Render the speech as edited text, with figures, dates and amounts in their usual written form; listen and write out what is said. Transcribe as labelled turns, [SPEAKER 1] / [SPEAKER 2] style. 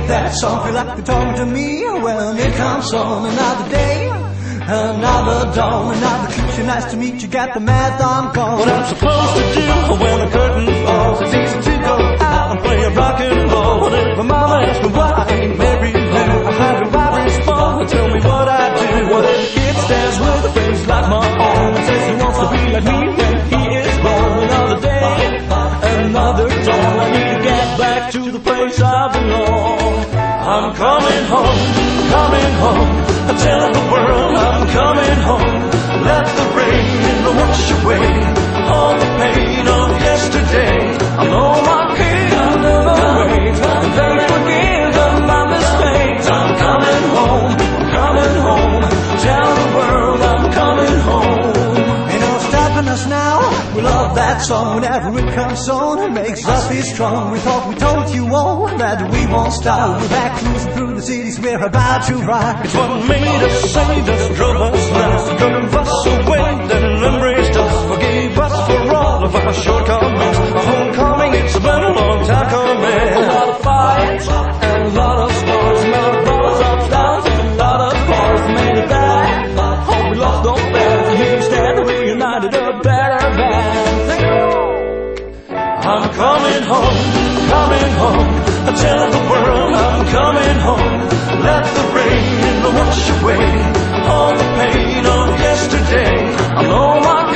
[SPEAKER 1] make that song feel like you're talking to me. Well, it comes on another day, another dawn, another future. Nice to meet you, got the math on call.
[SPEAKER 2] What I'm supposed to do when the curtain falls, it's easy to go out and play a rock and roll. But if my mama asks me why I ain't married now, how do I respond? Tell me what I do. What if a kid stands with a face like my own and says he wants to be like me when he is born? Another day, another dawn, I need to get back to the place I belong. I'm coming home, coming home. I'm telling the world I'm coming home. Let the rain wash away all the pain of yesterday. I know my pain, I never wait, and then forgive of my mistakes. I'm coming home, coming home. Tell the world I'm coming home.
[SPEAKER 1] Ain't no stopping us now. We love that song whenever it comes on. It makes us feel strong. We thought we told you all that we won't stop. We're back cruising through the cities we're about to ride.
[SPEAKER 2] It's what made us say, just drove us nuts, drove us away, then embraced us, forgave us for all of our shortcomings. A homecoming, it's been a long time coming. A lot of fights and a lot of scars, a lot of brothers up, downs, and a lot of bars made it back. Hope we lost no fans, and here we stand reunited, a better band. I'm coming home, coming home. I tell the world I'm coming home. Let the rain wash away all the pain of yesterday. I know my